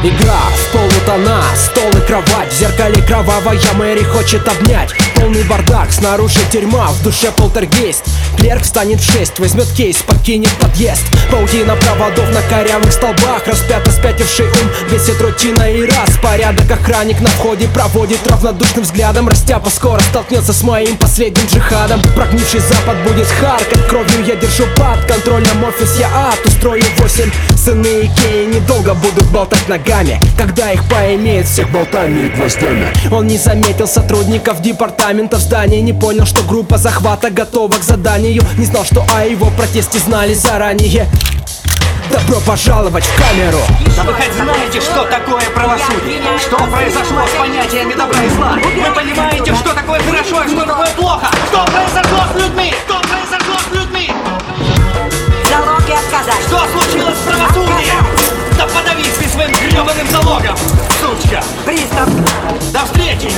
Игра в полутона, стол и кровать. В зеркале кровавая Мэри хочет обнять. Полный бардак, снаружи тюрьма, в душе полтергейст. Клерк встанет в 6, возьмет кейс, покинет подъезд. Паутина проводов на корявых столбах. Распято спятивший ум, бесит рутина и раз. Порядок охранник на входе проводит равнодушным взглядом. Растяпа скоро столкнется с моим последним джихадом. Прогнивший запад будет харкать кровью, я держу под контролем офис, я ад. Устрою 8, сыны Икеи недолго будут болтать ногами, когда их поимеют всех болтами и гвоздями. Он не заметил сотрудников департамента в здании, не понял, что группа захвата готова к заданию, не знал, что о его протесте знали заранее. Добро пожаловать в камеру! Да вы хоть знаете, что такое правосудие? Что произошло с понятиями добра и зла? Вы понимаете, что такое хорошо, а что такое плохо? Что произошло с людьми? Что произошло с людьми? Залоги отказать. Что случилось с правосудием? Да подавись ты своим гребаным залогом, сучка! Пристав. До встречи!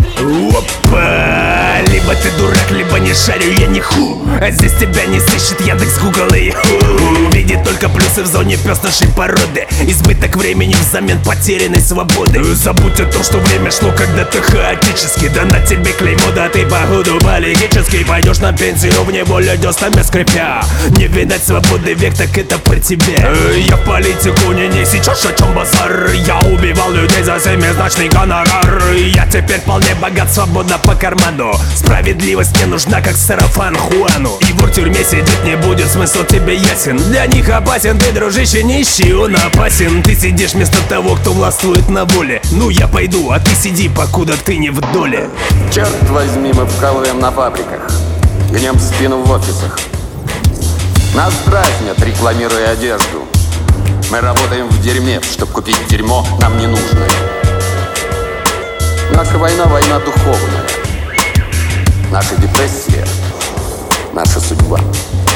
Опа! Либо ты дурак, либо не шарю я ни ху. А здесь тебя не сыщет Яндекс, Гугл и Яху. Видит только плюсы в зоне пёс нашей породы. Избыток времени взамен потерянной свободы. Забудь о том, что время шло когда-то хаотически. Да на тебе клеймо, да ты походу политический. Пойдешь на пенсию в неволю, дёснами скрипя. Не видать свободы век, так это при тебе. Я в политику не сечешь, о чем базар. Я убивал людей за семизначный гонорар. Я теперь вполне богат, свободно по карману. Справедливость не нужна, как сарафан Хуану. И вор в тюрьме сидеть не будет, смысл тебе ясен. Для них опасен ты, дружище, нищий, он опасен. Ты сидишь вместо того, кто властвует на воле. Ну я пойду, а ты сиди, покуда ты не в доле. Черт возьми, мы вкалываем на фабриках, гнем спину в офисах. Нас дразнят, рекламируя одежду. Мы работаем в дерьме, чтобы купить дерьмо нам не нужное. Наша война — война духовная. Наша депрессия — наша судьба.